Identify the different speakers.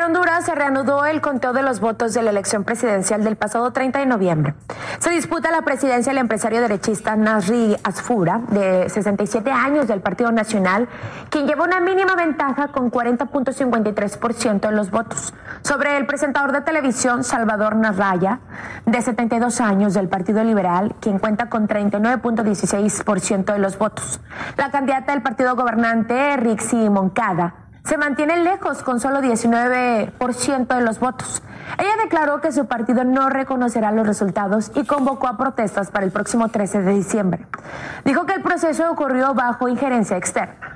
Speaker 1: Honduras se reanudó el conteo de los votos de la elección presidencial del pasado 30 de noviembre. Se disputa la presidencia del empresario derechista Nasri Asfura, de 67 años, del Partido Nacional, quien lleva una mínima ventaja con 40.53% de los votos, sobre el presentador de televisión Salvador Narraya, de 72 años, del Partido Liberal, quien cuenta con 39.16% de los votos. La candidata del partido gobernante, Rixi Moncada, se mantiene lejos con solo 19% de los votos. Ella declaró que su partido no reconocerá los resultados y convocó a protestas para el próximo 13 de diciembre. Dijo que el proceso ocurrió bajo injerencia externa.